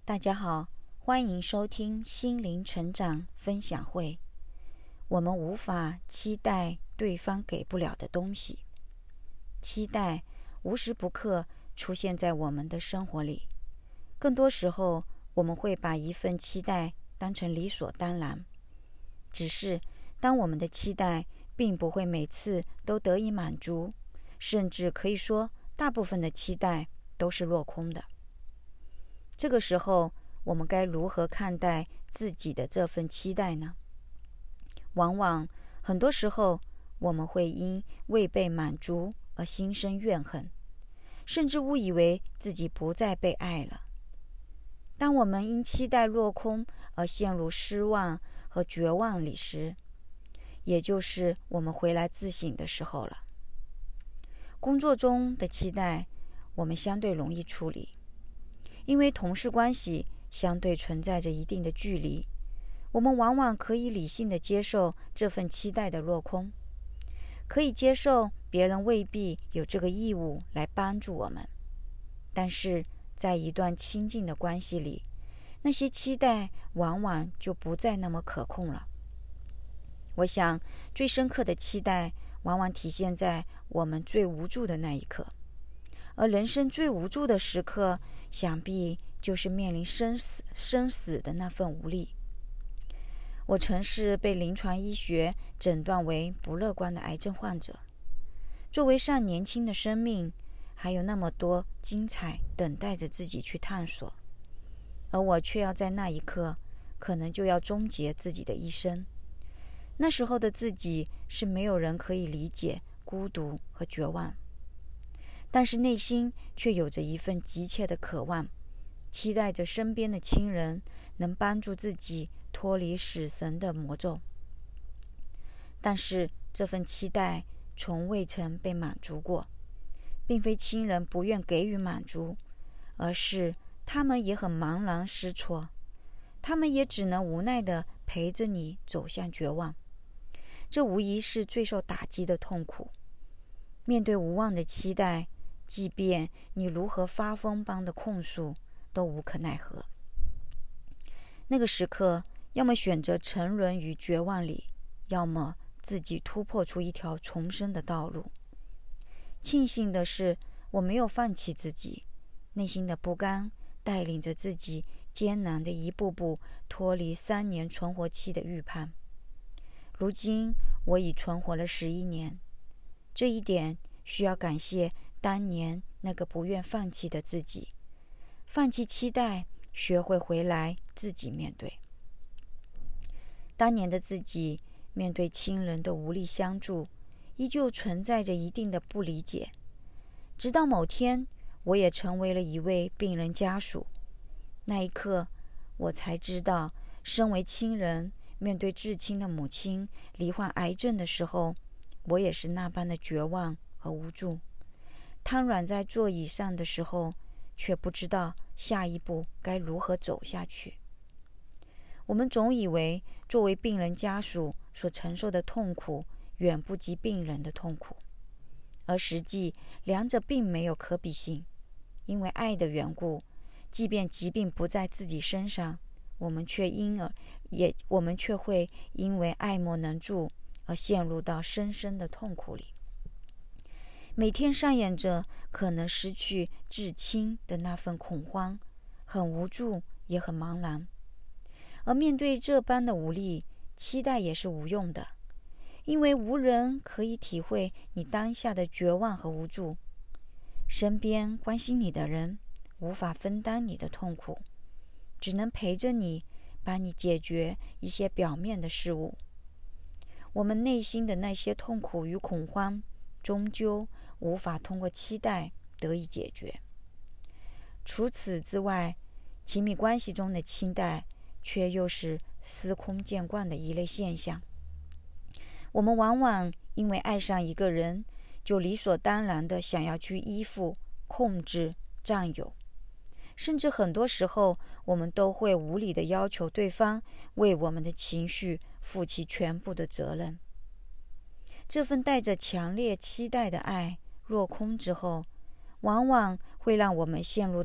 大家好，欢迎收听心灵成长分享会。我们无法期待对方给不了的东西，期待无时不刻出现在我们的生活里。更多时候，我们会把一份期待当成理所当然。只是当我们的期待并不会每次都得以满足，甚至可以说大部分的期待都是落空的。这个时候，我们该如何看待自己的这份期待呢？往往很多时候，我们会因未被满足而心生怨恨，甚至误以为自己不再被爱了。当我们因期待落空而陷入失望和绝望里时，也就是我们回来自省的时候了。工作中的期待，我们相对容易处理，因为同事关系相对存在着一定的距离，我们往往可以理性地接受这份期待的落空，可以接受别人未必有这个义务来帮助我们。但是在一段亲近的关系里，那些期待往往就不再那么可控了。我想，最深刻的期待往往体现在我们最无助的那一刻，而人生最无助的时刻，想必就是面临生死的那份无力。我曾是被临床医学诊断为不乐观的癌症患者。作为尚年轻的生命，还有那么多精彩等待着自己去探索，而我却要在那一刻，可能就要终结自己的一生。那时候的自己是没有人可以理解孤独和绝望，但是内心却有着一份急切的渴望，期待着身边的亲人能帮助自己脱离死神的魔咒。但是这份期待从未曾被满足过，并非亲人不愿给予满足，而是他们也很茫然失措，他们也只能无奈地陪着你走向绝望。这无疑是最受打击的痛苦。面对无望的期待，即便你如何发疯般的控诉，都无可奈何。那个时刻，要么选择沉沦于绝望里，要么自己突破出一条重生的道路。庆幸的是，我没有放弃自己，内心的不甘带领着自己艰难的一步步脱离3年存活期的预判。如今我已存活了11年，这一点需要感谢当年那个不愿放弃的自己，放弃期待，学会回来自己面对。当年的自己面对亲人的无力相助，依旧存在着一定的不理解。直到某天，我也成为了一位病人家属，那一刻，我才知道，身为亲人，面对至亲的母亲罹患癌症的时候，我也是那般的绝望和无助。瘫软在座椅上的时候，却不知道下一步该如何走下去。我们总以为作为病人家属所承受的痛苦远不及病人的痛苦，而实际两者并没有可比性。因为爱的缘故，即便疾病不在自己身上，我们却会因为爱莫能助而陷入到深深的痛苦里。每天上演着可能失去至亲的那份恐慌，很无助也很茫然。而面对这般的无力，期待也是无用的，因为无人可以体会你当下的绝望和无助。身边关心你的人无法分担你的痛苦，只能陪着你，帮你解决一些表面的事物。我们内心的那些痛苦与恐慌，终究无法通过期待得以解决。除此之外，亲密关系中的期待却又是司空见惯的一类现象。我们往往因为爱上一个人，就理所当然地想要去依附、控制、占有，甚至很多时候，我们都会无理地要求对方为我们的情绪负起全部的责任。这份带着强烈期待的爱落空之后，往往会让我们陷入到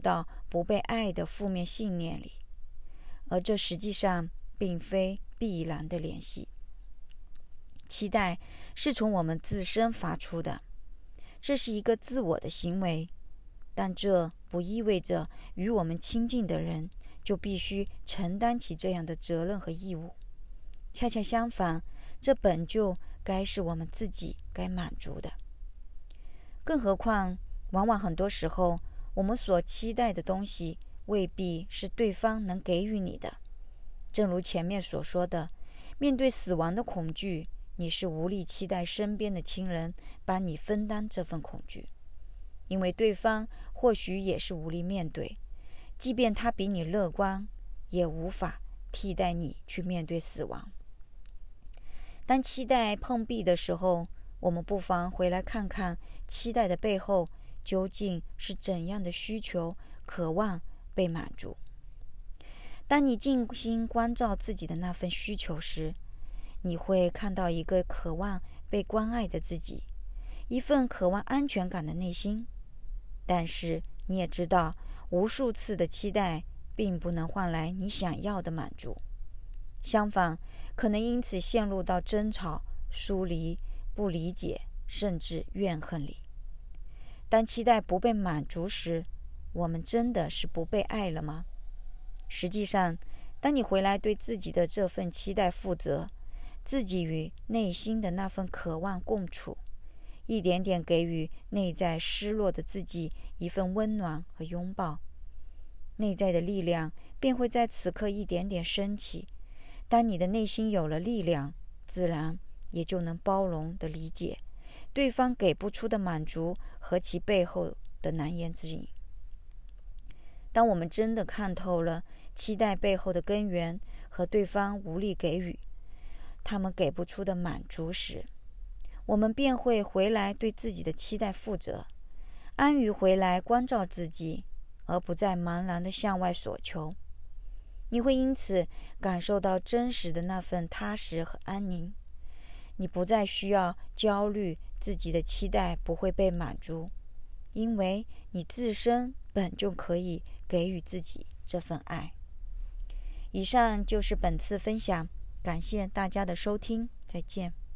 不被爱的负面信念里，而这实际上并非必然的联系。期待是从我们自身发出的，这是一个自我的行为，但这不意味着与我们亲近的人就必须承担起这样的责任和义务。恰恰相反，这本就该是我们自己该满足的。更何况，往往很多时候，我们所期待的东西未必是对方能给予你的。正如前面所说的，面对死亡的恐惧，你是无力期待身边的亲人帮你分担这份恐惧，因为对方或许也是无力面对，即便他比你乐观，也无法替代你去面对死亡。当期待碰壁的时候，我们不妨回来看看期待的背后究竟是怎样的需求渴望被满足。当你静心关照自己的那份需求时，你会看到一个渴望被关爱的自己，一份渴望安全感的内心。但是你也知道，无数次的期待并不能换来你想要的满足，相反，可能因此陷入到争吵、疏离、不理解，甚至怨恨里。当期待不被满足时，我们真的是不被爱了吗？实际上，当你回来对自己的这份期待负责，自己与内心的那份渴望共处，一点点给予内在失落的自己一份温暖和拥抱，内在的力量便会在此刻一点点升起。当你的内心有了力量，自然也就能包容地理解对方给不出的满足和其背后的难言之隐。当我们真的看透了期待背后的根源和对方无力给予他们给不出的满足时，我们便会回来对自己的期待负责，安于回来关照自己，而不再茫然地向外索求。你会因此感受到真实的那份踏实和安宁。你不再需要焦虑自己的期待不会被满足，因为你自身本就可以给予自己这份爱。以上就是本次分享，感谢大家的收听，再见。